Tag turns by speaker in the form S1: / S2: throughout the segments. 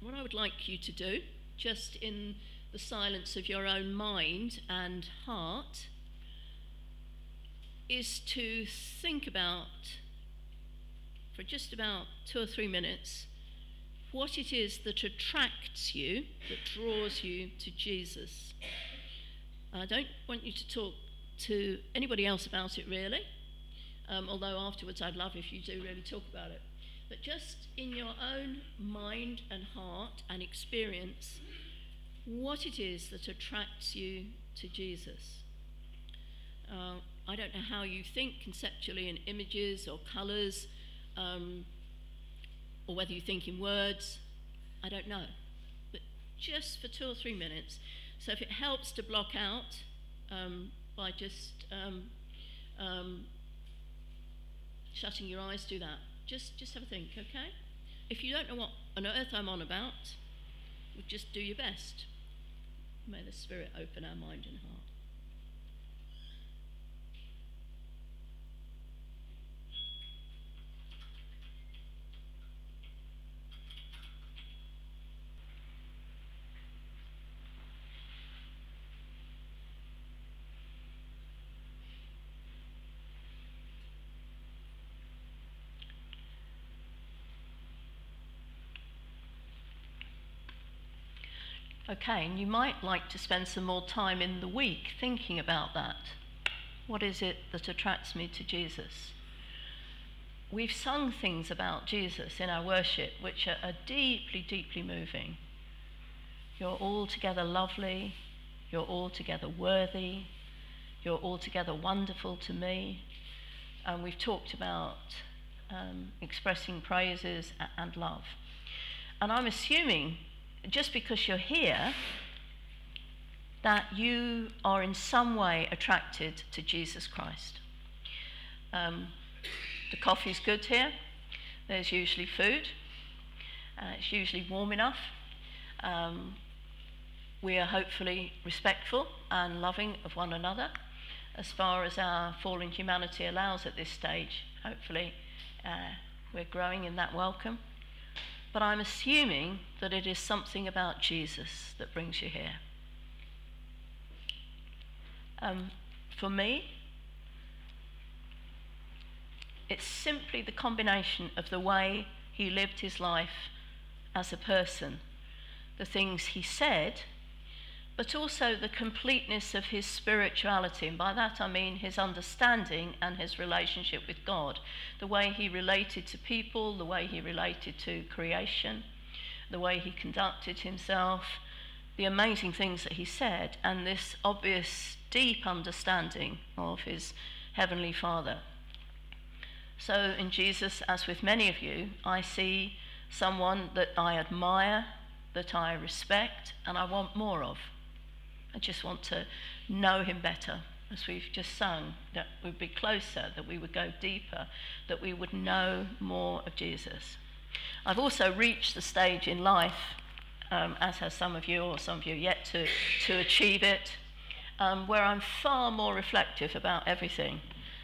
S1: what I would like you to do, just in the silence of your own mind and heart, is to think about, for just about 2 or 3 minutes, what it is that attracts you, that draws you to Jesus. I don't want you to talk to anybody else about it, really, although afterwards I'd love if you do really talk about it. But just in your own mind and heart and experience, what it is that attracts you to Jesus. I don't know how you think conceptually in images or colours, or whether you think in words. I don't know. But just for 2 or 3 minutes. So if it helps to block out by just shutting your eyes, do that. Just have a think, okay? If you don't know what on earth I'm on about, just do your best. May the Spirit open our mind and heart. Okay, and you might like to spend some more time in the week thinking about that. What is it that attracts me to Jesus? We've sung things about Jesus in our worship which are deeply, deeply moving. You're altogether lovely, you're altogether worthy, you're altogether wonderful to me. And we've talked about expressing praises and love. And I'm assuming, just because you're here, that you are in some way attracted to Jesus Christ. The coffee's good here. There's usually food. It's usually warm enough. We are hopefully respectful and loving of one another, as far as our fallen humanity allows at this stage. Hopefully we're growing in that welcome. But I'm assuming that it is something about Jesus that brings you here. For me, it's simply the combination of the way he lived his life as a person, the things he said, but also the completeness of his spirituality. And by that I mean his understanding and his relationship with God, the way he related to people, the way he related to creation, the way he conducted himself, the amazing things that he said, and this obvious deep understanding of his heavenly Father. So in Jesus, as with many of you, I see someone that I admire, that I respect, and I want more of. I just want to know him better, as we've just sung, that we'd be closer, that we would go deeper, that we would know more of Jesus. I've also reached the stage in life, as has some of you, or some of you yet to achieve it, where I'm far more reflective about everything.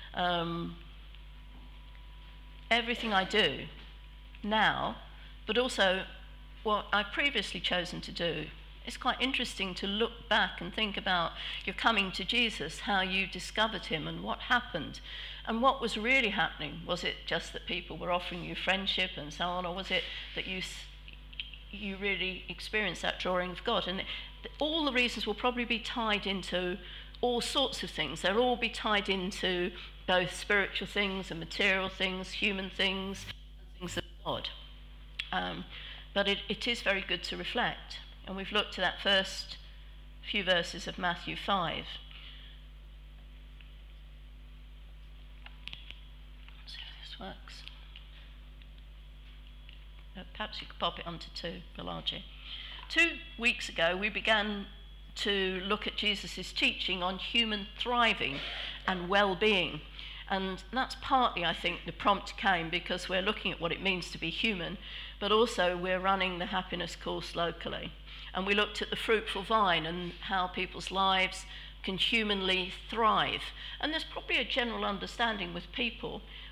S1: Everything I do now, but also what I've previously chosen to do. It's quite interesting to look back and think about your coming to Jesus, how you discovered him and what happened. And what was really happening? Was it just that people were offering you friendship and so on, or was it that you really experienced that drawing of God? And all the reasons will probably be tied into all sorts of things. They'll all be tied into both spiritual things and material things, human things, and things of God. But it is very good to reflect. And we've looked at that first few verses of Matthew 5. Let's see if this works. Perhaps you could pop it onto 2, Balaji. 2 weeks ago, we began to look at Jesus' teaching on human thriving and well-being. And that's partly, I think, the prompt came because we're looking at what it means to be human, but also we're running the happiness course locally. And we looked at the fruitful vine and how people's lives can humanly thrive. And there's probably a general understanding with people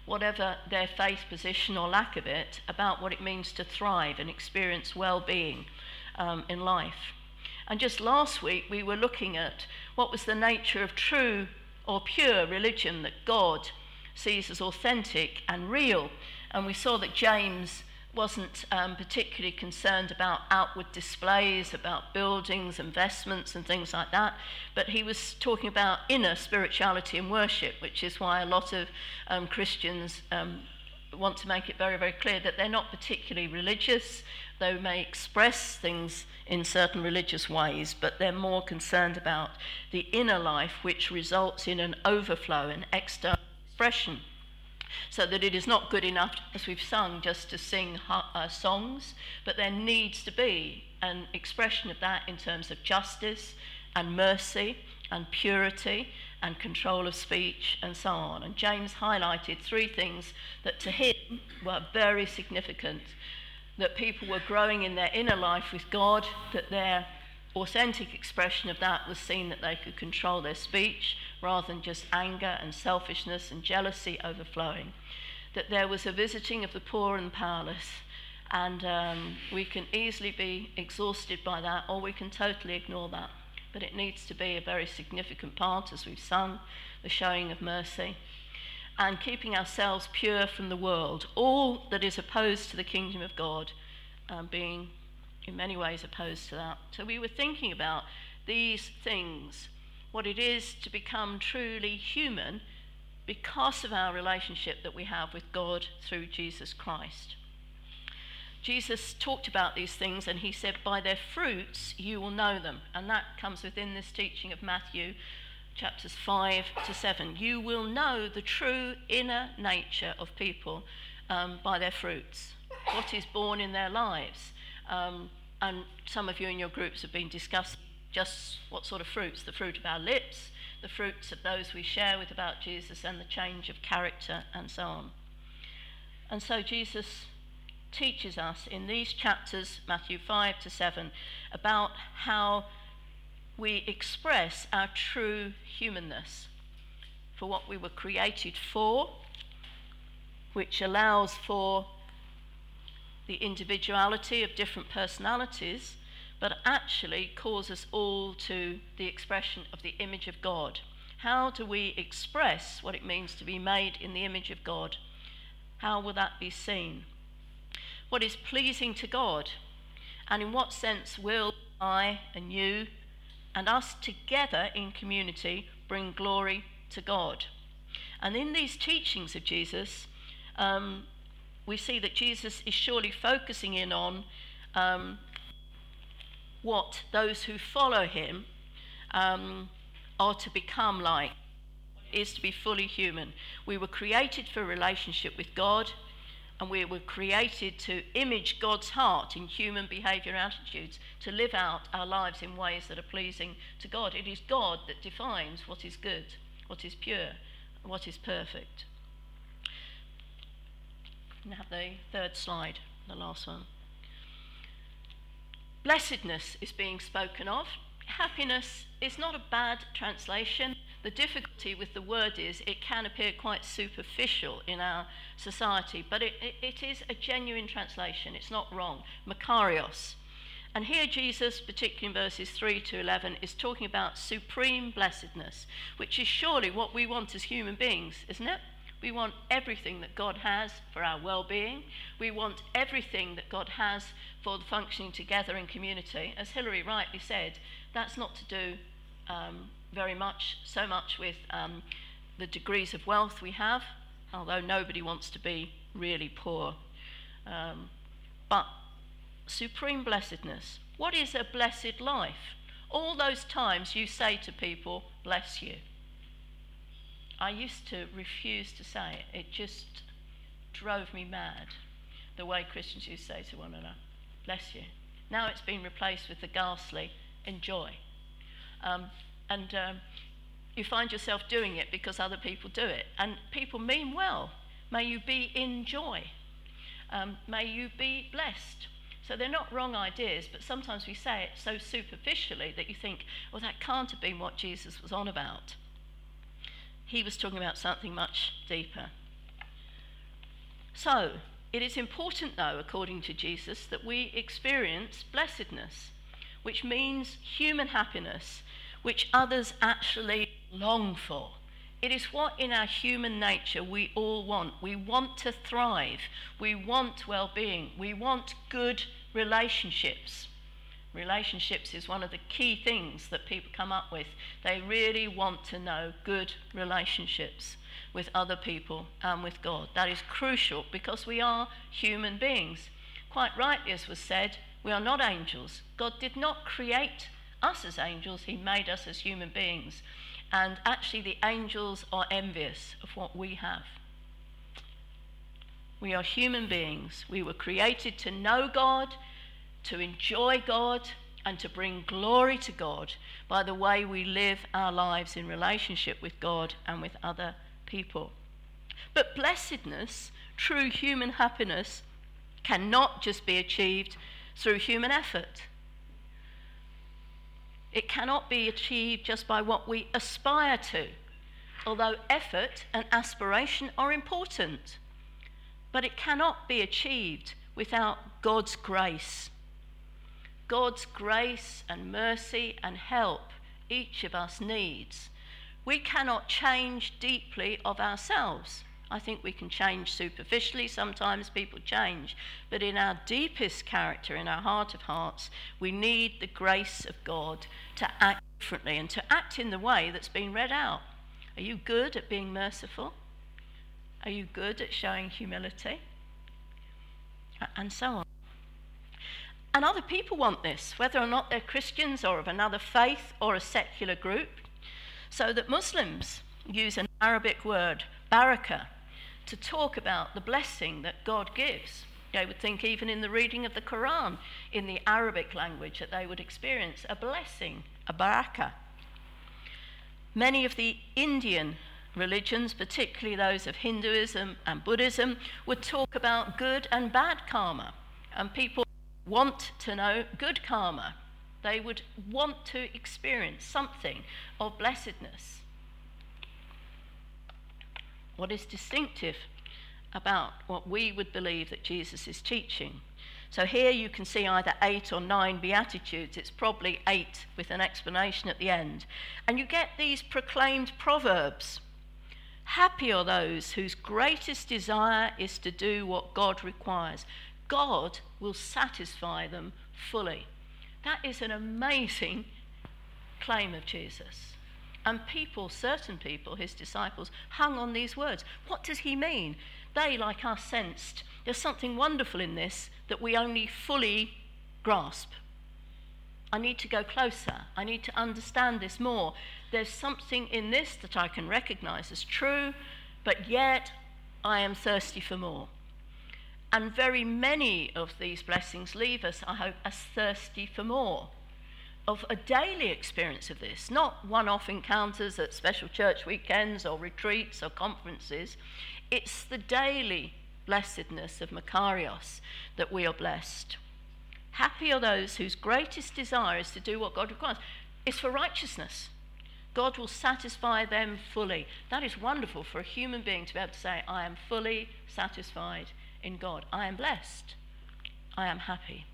S1: whatever their faith position or lack of it, about what it means to thrive and experience well-being in life. And just last week we were looking at what was the nature of true or pure religion that God sees as authentic and real. And we saw that James wasn't particularly concerned about outward displays, about buildings and vestments and things like that, but he was talking about inner spirituality and worship, which is why a lot of Christians want to make it very, very clear that they're not particularly religious. They may express things in certain religious ways, but they're more concerned about the inner life, which results in an overflow and external expression. So that it is not good enough, as we've sung, just to sing songs, but there needs to be an expression of that in terms of justice and mercy and purity and control of speech and so on. And James highlighted three things that to him were very significant: that people were growing in their inner life with God, that their authentic expression of that was seen that they could control their speech rather than just anger and selfishness and jealousy overflowing, that there was a visiting of the poor and powerless, and we can easily be exhausted by that, or we can totally ignore that, but it needs to be a very significant part, as we've sung, the showing of mercy, and keeping ourselves pure from the world, all that is opposed to the kingdom of God being in many ways opposed to that. So we were thinking about these things, what it is to become truly human because of our relationship that we have with God through Jesus Christ. Jesus talked about these things and he said, by their fruits you will know them. And that comes within this teaching of Matthew chapters 5 to 7. You will know the true inner nature of people by their fruits, what is born in their lives. And some of you in your groups have been discussing just what sort of fruits: the fruit of our lips, the fruits of those we share with about Jesus, and the change of character and so on. And so Jesus teaches us in these chapters, Matthew 5 to 7, about how we express our true humanness for what we were created for, which allows for the individuality of different personalities, but actually calls us all to the expression of the image of God. How do we express what it means to be made in the image of God? How will that be seen? What is pleasing to God? And in what sense will I and you and us together in community bring glory to God? And in these teachings of Jesus, we see that Jesus is surely focusing in on what those who follow him are to become like, is to be fully human. We were created for a relationship with God, and we were created to image God's heart in human behaviour and attitudes, to live out our lives in ways that are pleasing to God. It is God that defines what is good, what is pure, and what is perfect. And have the third slide, the last one. Blessedness is being spoken of. Happiness is not a bad translation. The difficulty with the word is it can appear quite superficial in our society, but it is a genuine translation. It's not wrong. Makarios. And here Jesus, particularly in verses 3 to 11, is talking about supreme blessedness, which is surely what we want as human beings, isn't it? We want everything that God has for our well-being. We want everything that God has for the functioning together in community. As Hilary rightly said, that's not to do so much with the degrees of wealth we have, although nobody wants to be really poor. But supreme blessedness. What is a blessed life? All those times you say to people, bless you. I used to refuse to say it. It just drove me mad, the way Christians used to say to one another, bless you. Now it's been replaced with the ghastly, enjoy. You find yourself doing it because other people do it. And people mean well. May you be in joy. May you be blessed. So they're not wrong ideas, but sometimes we say it so superficially that you think, well, that can't have been what Jesus was on about. He was talking about something much deeper. So, it is important, though, according to Jesus, that we experience blessedness, which means human happiness, which others actually long for. It is what in our human nature we all want. We want to thrive. We want well-being. We want good relationships. Relationships is one of the key things that people come up with. They really want to know good relationships with other people and with God. That is crucial because we are human beings. Quite rightly, as was said, we are not angels. God did not create us as angels. He made us as human beings. And actually, the angels are envious of what we have. We are human beings. We were created to know God, to enjoy God, and to bring glory to God by the way we live our lives in relationship with God and with other people. But blessedness, true human happiness, cannot just be achieved through human effort. It cannot be achieved just by what we aspire to, although effort and aspiration are important. But it cannot be achieved without God's grace. God's grace and mercy and help each of us needs. We cannot change deeply of ourselves. I think we can change superficially. Sometimes people change. But in our deepest character, in our heart of hearts, we need the grace of God to act differently and to act in the way that's been read out. Are you good at being merciful? Are you good at showing humility? And so on. And other people want this, whether or not they're Christians or of another faith or a secular group. So that Muslims use an Arabic word, baraka, to talk about the blessing that God gives. They would think even in the reading of the Quran, in the Arabic language, that they would experience a blessing, a baraka. Many of the Indian religions, particularly those of Hinduism and Buddhism, would talk about good and bad karma. And people want to know good karma. They would want to experience something of blessedness. What is distinctive about what we would believe that Jesus is teaching? So here you can see either 8 or 9 Beatitudes. It's probably 8 with an explanation at the end. And you get these proclaimed proverbs. Happy are those whose greatest desire is to do what God requires. God will satisfy them fully. That is an amazing claim of Jesus. And people, certain people, his disciples, hung on these words. What does he mean? They, like us, sensed there's something wonderful in this that we only fully grasp. I need to go closer. I need to understand this more. There's something in this that I can recognize as true, but yet I am thirsty for more. And very many of these blessings leave us, I hope, as thirsty for more, of a daily experience of this, not one-off encounters at special church weekends or retreats or conferences. It's the daily blessedness of Makarios that we are blessed. Happy are those whose greatest desire is to do what God requires. It's for righteousness. God will satisfy them fully. That is wonderful for a human being to be able to say, I am fully satisfied in God. I am blessed. I am happy.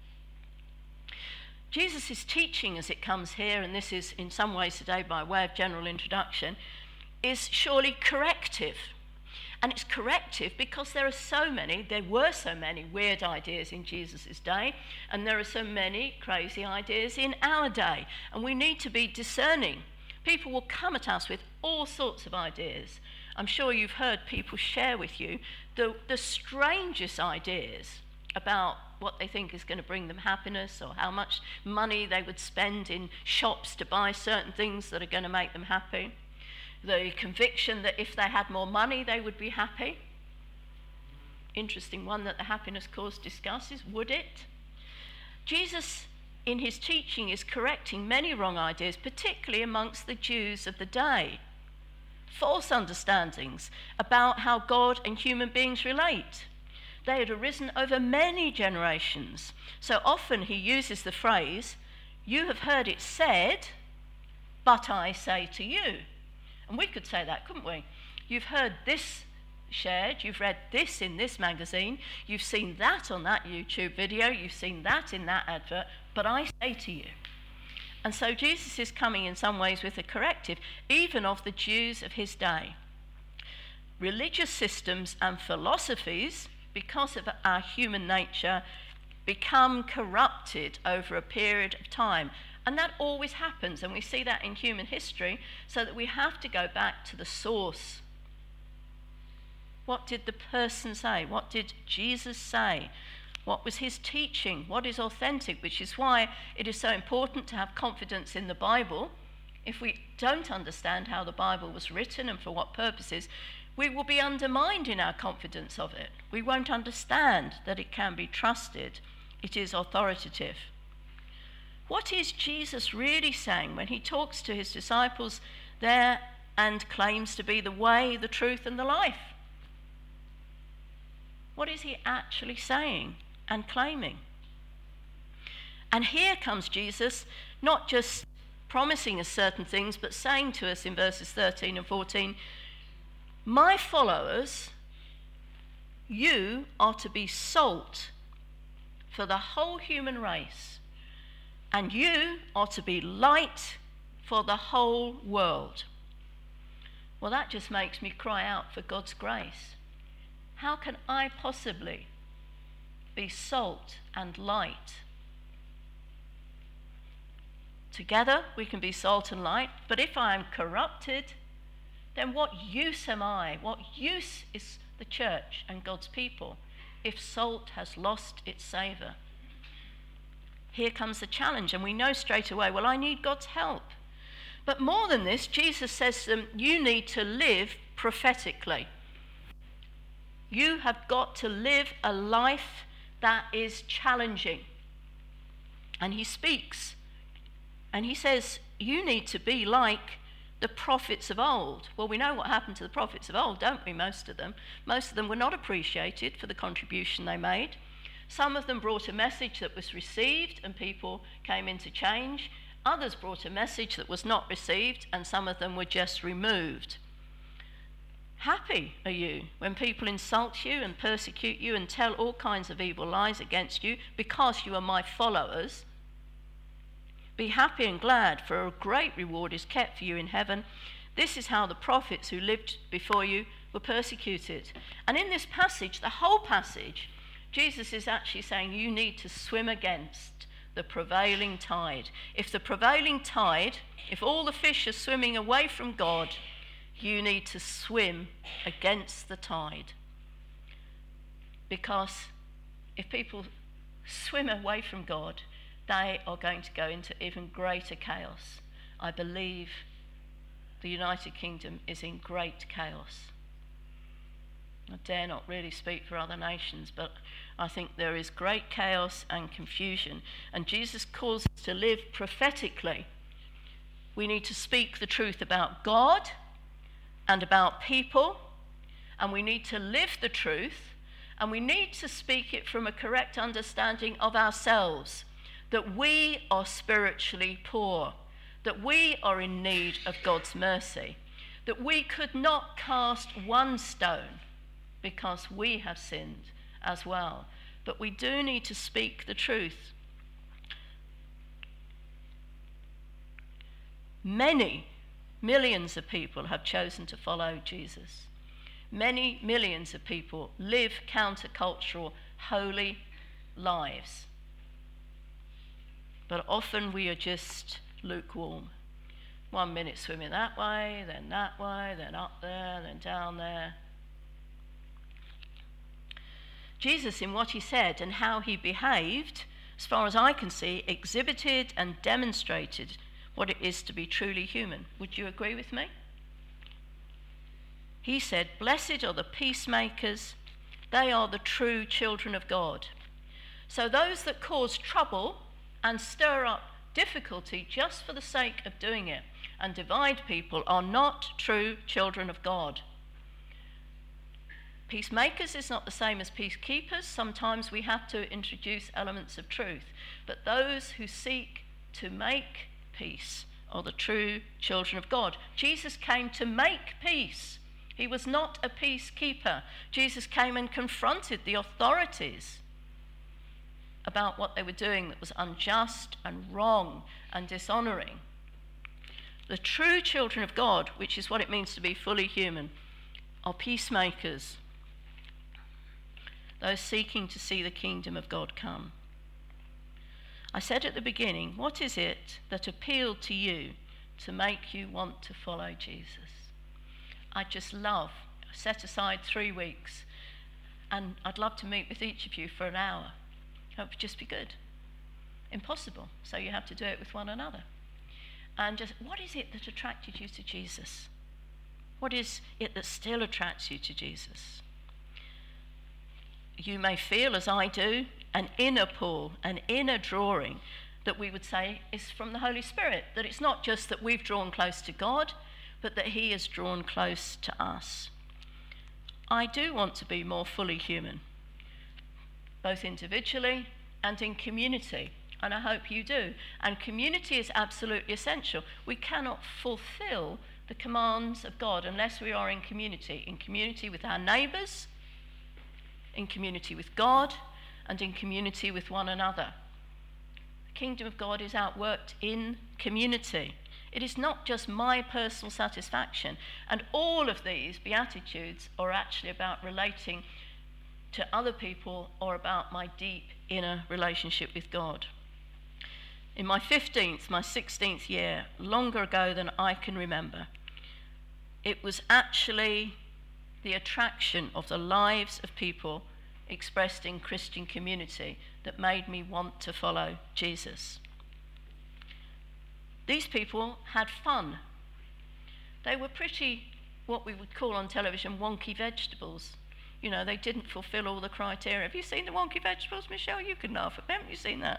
S1: Jesus' teaching as it comes here, and this is in some ways today by way of general introduction, is surely corrective. And it's corrective because there were so many weird ideas in Jesus' day, and there are so many crazy ideas in our day. And we need to be discerning. People will come at us with all sorts of ideas. I'm sure you've heard people share with you the strangest ideas about what they think is going to bring them happiness, or how much money they would spend in shops to buy certain things that are going to make them happy. The conviction that if they had more money, they would be happy. Interesting one that the Happiness Course discusses. Would it? Jesus, in his teaching, is correcting many wrong ideas, particularly amongst the Jews of the day. False understandings about how God and human beings relate. They had arisen over many generations. So often he uses the phrase, you have heard it said, but I say to you. And we could say that, couldn't we? You've heard this shared, you've read this in this magazine, you've seen that on that YouTube video, you've seen that in that advert, but I say to you. And so Jesus is coming in some ways with a corrective, even of the Jews of his day. Religious systems and philosophies, because of our human nature, become corrupted over a period of time. And that always happens, and we see that in human history, so that we have to go back to the source. What did the person say? What did Jesus say? What was his teaching? What is authentic? Which is why it is so important to have confidence in the Bible. If we don't understand how the Bible was written and for what purposes, we will be undermined in our confidence of it. We won't understand that it can be trusted. It is authoritative. What is Jesus really saying when he talks to his disciples there and claims to be the way, the truth, and the life? What is he actually saying and claiming? And here comes Jesus, not just promising us certain things, but saying to us in verses 13 and 14, my followers, you are to be salt for the whole human race, and you are to be light for the whole world. Well, that just makes me cry out for God's grace. How can I possibly be salt and light? Together we can be salt and light, but if I am corrupted, then what use am I? What use is the church and God's people if salt has lost its savour? Here comes the challenge, and we know straight away, well, I need God's help. But more than this, Jesus says to them, you need to live prophetically. You have got to live a life that is challenging. And he speaks, and he says, you need to be like the prophets of old. Well, we know what happened to the prophets of old, don't we, most of them? Most of them were not appreciated for the contribution they made. Some of them brought a message that was received and people came into change. Others brought a message that was not received, and some of them were just removed. Happy are you when people insult you and persecute you and tell all kinds of evil lies against you because you are my followers. Be happy and glad, for a great reward is kept for you in heaven. This is how the prophets who lived before you were persecuted. And in this passage, the whole passage, Jesus is actually saying you need to swim against the prevailing tide. If the prevailing tide, if all the fish are swimming away from God, you need to swim against the tide. Because if people swim away from God, they are going to go into even greater chaos. I believe the United Kingdom is in great chaos. I dare not really speak for other nations, but I think there is great chaos and confusion. And Jesus calls us to live prophetically. We need to speak the truth about God and about people, and we need to live the truth, and we need to speak it from a correct understanding of ourselves, that we are spiritually poor, that we are in need of God's mercy, that we could not cast one stone because we have sinned as well. But we do need to speak the truth. Many millions of people have chosen to follow Jesus. Many millions of people live countercultural, holy lives. But often we are just lukewarm. 1 minute swimming that way, then up there, then down there. Jesus, in what he said and how he behaved, as far as I can see, exhibited and demonstrated what it is to be truly human. Would you agree with me? He said, "Blessed are the peacemakers, they are the true children of God." So those that cause trouble and stir up difficulty just for the sake of doing it and divide people are not true children of God. Peacemakers is not the same as peacekeepers. Sometimes we have to introduce elements of truth. But those who seek to make peace are the true children of God. Jesus came to make peace, He was not a peacekeeper. Jesus came and confronted the authorities about what they were doing that was unjust and wrong and dishonoring. The true children of God, which is what it means to be fully human, are peacemakers, those seeking to see the kingdom of God come. I said at the beginning, what is it that appealed to you to make you want to follow Jesus? I set aside 3 weeks, and I'd love to meet with each of you for an hour. It would just be good. Impossible, so you have to do it with one another. And just, what is it that attracted you to Jesus? What is it that still attracts you to Jesus? You may feel, as I do, an inner pull, an inner drawing that we would say is from the Holy Spirit, that it's not just that we've drawn close to God, but that he has drawn close to us. I do want to be more fully human, both individually and in community, and I hope you do. And community is absolutely essential. We cannot fulfill the commands of God unless we are in community with our neighbours, in community with God, and in community with one another. The kingdom of God is outworked in community. It is not just my personal satisfaction. And all of these Beatitudes are actually about relating to other people or about my deep inner relationship with God. In my 16th year, longer ago than I can remember, it was actually the attraction of the lives of people expressed in Christian community that made me want to follow Jesus. These people had fun. They were pretty, what we would call on television, wonky vegetables. You know, they didn't fulfill all the criteria. Have you seen the wonky vegetables, Michelle? You can laugh at them. Haven't you seen that?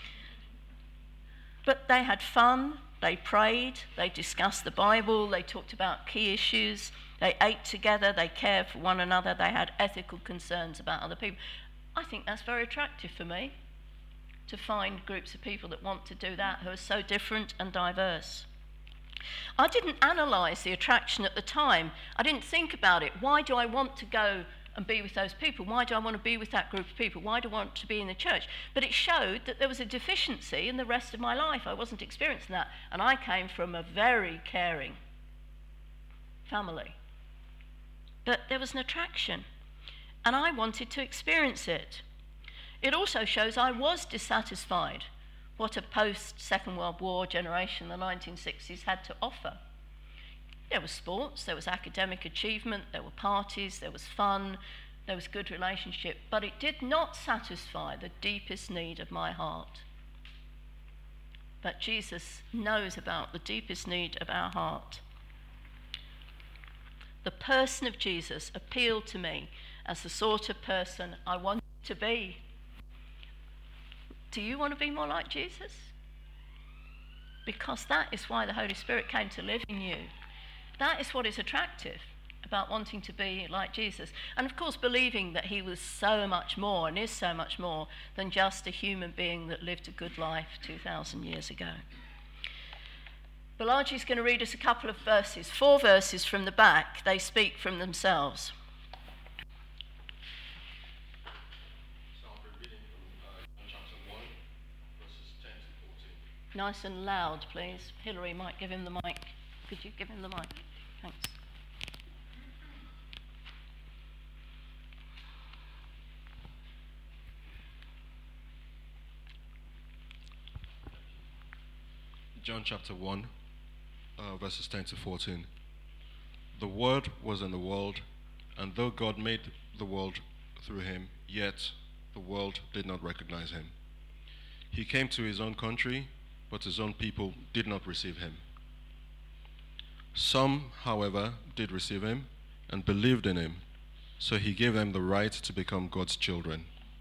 S1: But they had fun, they prayed, they discussed the Bible, they talked about key issues, they ate together, they cared for one another, they had ethical concerns about other people. I think that's very attractive for me, to find groups of people that want to do that, who are so different and diverse. I didn't analyse the attraction at the time. I didn't think about it. Why do I want to go and be with those people? Why do I want to be with that group of people? Why do I want to be in the church? But it showed that there was a deficiency in the rest of my life. I wasn't experiencing that. And I came from a very caring family. But there was an attraction, and I wanted to experience it. It also shows I was dissatisfied what a post-Second World War generation, the 1960s, had to offer. There was sports, there was academic achievement, there were parties, there was fun, there was good relationship, but it did not satisfy the deepest need of my heart. But Jesus knows about the deepest need of our heart. The person of Jesus appealed to me as the sort of person I wanted to be. Do you want to be more like Jesus? Because that is why the Holy Spirit came to live in you. That is what is attractive about wanting to be like Jesus. And of course, believing that he was so much more and is so much more than just a human being that lived a good life 2,000 years ago. Balaji's going to read us a couple of verses, 4 verses from the back. They speak from themselves.
S2: So I'll be reading from John chapter 1, verses 10 to 14.
S1: Nice and loud, please. Hilary might give him the mic. Could you give him the mic? Thanks.
S2: John chapter 1, verses 10 to 14. The Word was in the world, and though God made the world through him, yet the world did not recognize him. He came to his own country, but his own people did not receive him. Some, however, did receive him and believed in him, so he gave them the right to become God's children.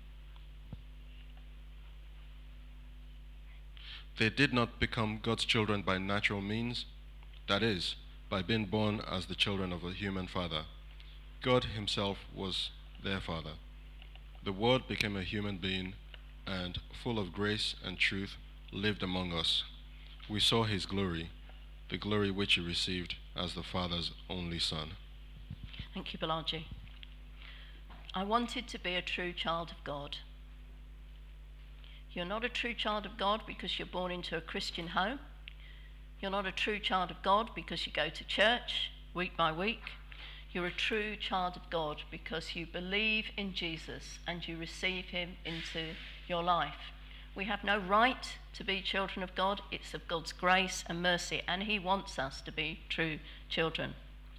S2: They did not become God's children by natural means, that is, by being born as the children of a human father. God himself was their father. The Word became a human being and, full of grace and truth, lived among us. We saw his glory, the glory which he received as the Father's only Son.
S1: Thank you, Balaji. I wanted to be a true child of God. You're not a true child of God because you're born into a Christian home. You're not a true child of God because you go to church week by week. You're a true child of God because you believe in Jesus and you receive him into your life. We have no right to be children of God. It's of God's grace and mercy, and he wants us to be true children.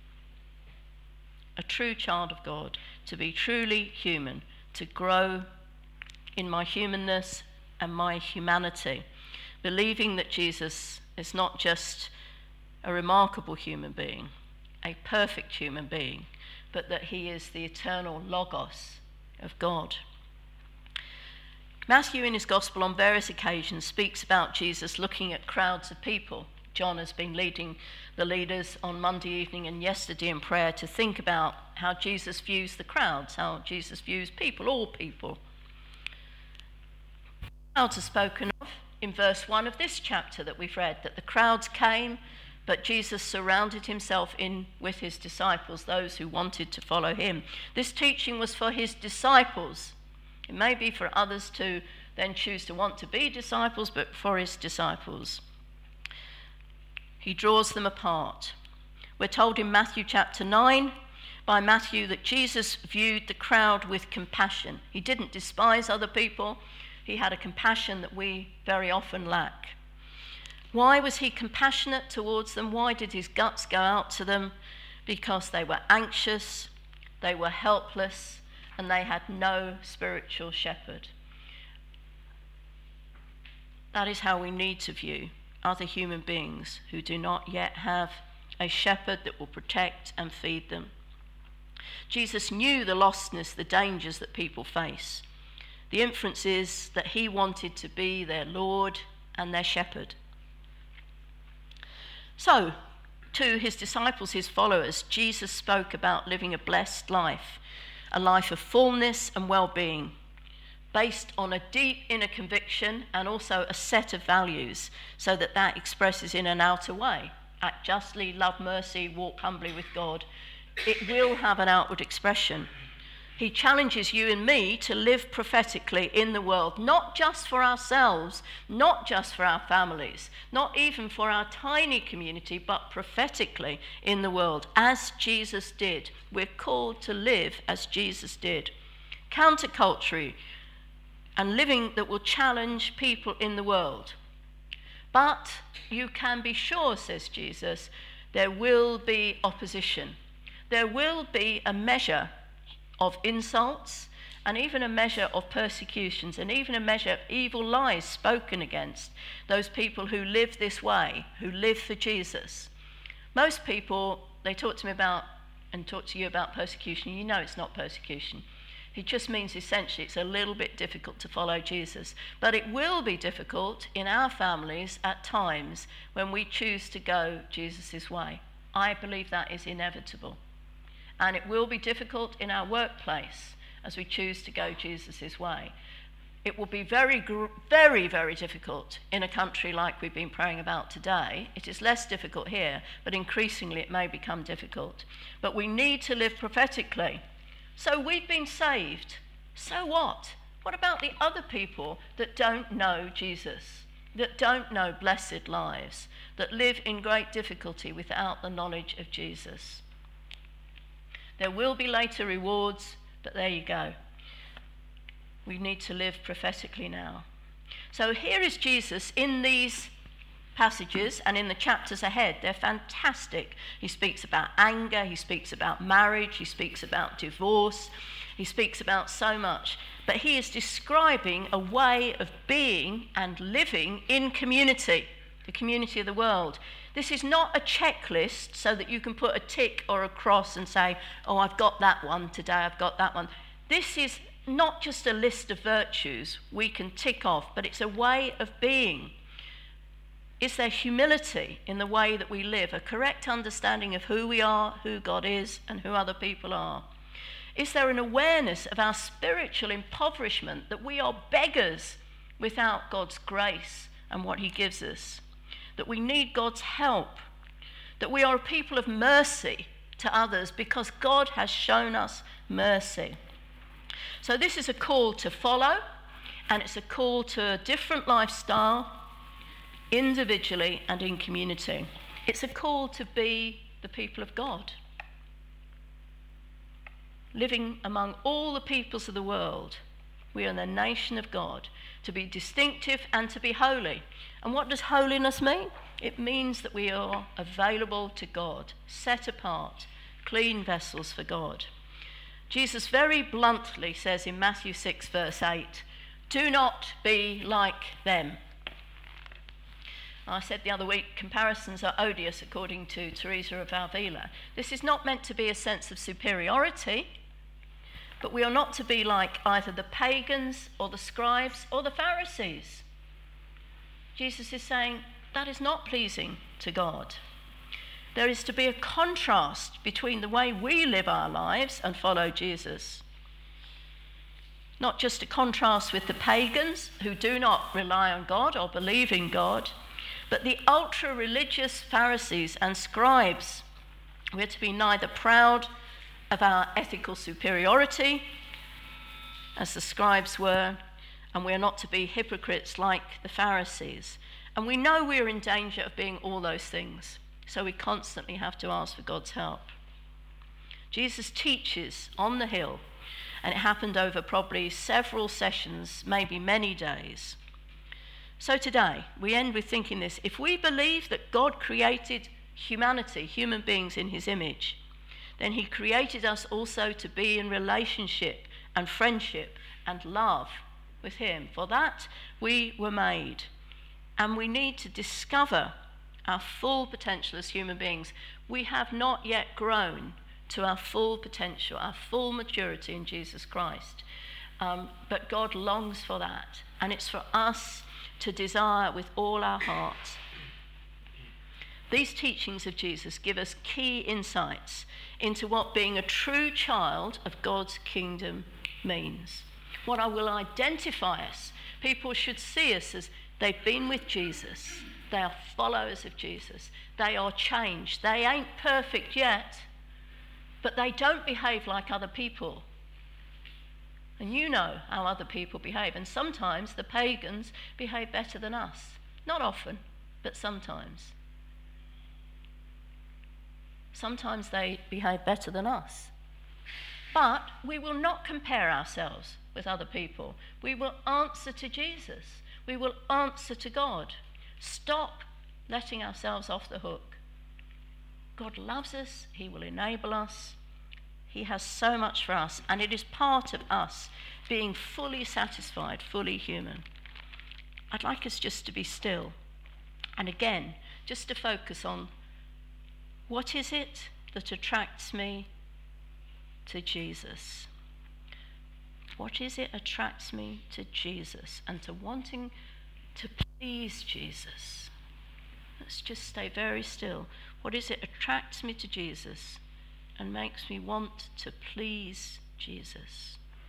S1: A true child of God, to be truly human, to grow in my humanness and my humanity, believing that Jesus is not just a remarkable human being, a perfect human being, but that he is the eternal Logos of God. Matthew in his gospel on various occasions speaks about Jesus looking at crowds of people. John has been leading the leaders on Monday evening and yesterday in prayer to think about how Jesus views the crowds, how Jesus views people, all people. Crowds are spoken of in verse 1 of this chapter that we've read, that the crowds came, but Jesus surrounded himself with his disciples, those who wanted to follow him. This teaching was for his disciples. It may be for others to then choose to want to be disciples, but for his disciples. He draws them apart. We're told in Matthew chapter 9 by Matthew that Jesus viewed the crowd with compassion. He didn't despise other people. He had a compassion that we very often lack. Why was he compassionate towards them? Why did his guts go out to them? Because they were anxious, they were helpless, and they had no spiritual shepherd. That is how we need to view other human beings who do not yet have a shepherd that will protect and feed them. Jesus knew the lostness, the dangers that people face. The inference is that he wanted to be their Lord and their shepherd. So, to his disciples, his followers, Jesus spoke about living a blessed life, a life of fullness and well-being, based on a deep inner conviction and also a set of values, so that that expresses in an outer way. Act justly, love mercy, walk humbly with God. It will have an outward expression. He challenges you and me to live prophetically in the world, not just for ourselves, not just for our families, not even for our tiny community, but prophetically in the world, as Jesus did. We're called to live as Jesus did. Counterculture and living that will challenge people in the world. But you can be sure, says Jesus, there will be opposition. There will be a measure of insults, and even a measure of persecutions, and even a measure of evil lies spoken against those people who live this way, who live for Jesus. Most people, they talk to me about and talk to you about persecution. You know it's not persecution. It just means essentially it's a little bit difficult to follow Jesus. But it will be difficult in our families at times when we choose to go Jesus' way. I believe that is inevitable. And it will be difficult in our workplace as we choose to go Jesus' way. It will be very, very, very difficult in a country like we've been praying about today. It is less difficult here, but increasingly it may become difficult. But we need to live prophetically. So we've been saved. So what? What about the other people that don't know Jesus, that don't know blessed lives, that live in great difficulty without the knowledge of Jesus? There will be later rewards, but there you go. We need to live prophetically now. So here is Jesus in these passages and in the chapters ahead. They're fantastic. He speaks about anger, he speaks about marriage, he speaks about divorce, he speaks about so much. But he is describing a way of being and living in community, the community of the world. This is not a checklist so that you can put a tick or a cross and say, oh, I've got that one today, I've got that one. This is not just a list of virtues we can tick off, but it's a way of being. Is there humility in the way that we live, a correct understanding of who we are, who God is, and who other people are? Is there an awareness of our spiritual impoverishment, that we are beggars without God's grace and what he gives us? That we need God's help, that we are a people of mercy to others because God has shown us mercy. So this is a call to follow, and it's a call to a different lifestyle, individually and in community. It's a call to be the people of God, living among all the peoples of the world. We are the nation of God, to be distinctive and to be holy. And what does holiness mean? It means that we are available to God, set apart, clean vessels for God. Jesus very bluntly says in Matthew 6 verse 8, "Do not be like them." I said the other week, comparisons are odious according to Teresa of Avila. This is not meant to be a sense of superiority, but we are not to be like either the pagans or the scribes or the Pharisees. Jesus is saying that is not pleasing to God. There is to be a contrast between the way we live our lives and follow Jesus. Not just a contrast with the pagans who do not rely on God or believe in God, but the ultra-religious Pharisees and scribes. We're to be neither proud of our ethical superiority, as the scribes were, and we are not to be hypocrites like the Pharisees. And we know we're in danger of being all those things, so we constantly have to ask for God's help. Jesus teaches on the hill, and it happened over probably several sessions, maybe many days. So today, we end with thinking this: if we believe that God created humanity, human beings in his image, then he created us also to be in relationship and friendship and love with him. For that we were made. And we need to discover our full potential as human beings. We have not yet grown to our full potential, our full maturity in Jesus Christ. But God longs for that. And it's for us to desire with all our heart. These teachings of Jesus give us key insights into what being a true child of God's kingdom means. What I will identify us. People should see us as they've been with Jesus. They are followers of Jesus. They are changed. They ain't perfect yet, but they don't behave like other people. And you know how other people behave. And sometimes the pagans behave better than us. Not often, but sometimes. Sometimes they behave better than us. But we will not compare ourselves with other people. We will answer to Jesus. We will answer to God. Stop letting ourselves off the hook. God loves us. He will enable us. He has so much for us, and it is part of us being fully satisfied, fully human. I'd like us just to be still, and again, just to focus on what is it that attracts me to Jesus? What is it attracts me to Jesus and to wanting to please Jesus? Let's just stay very still. What is it attracts me to Jesus and makes me want to please Jesus?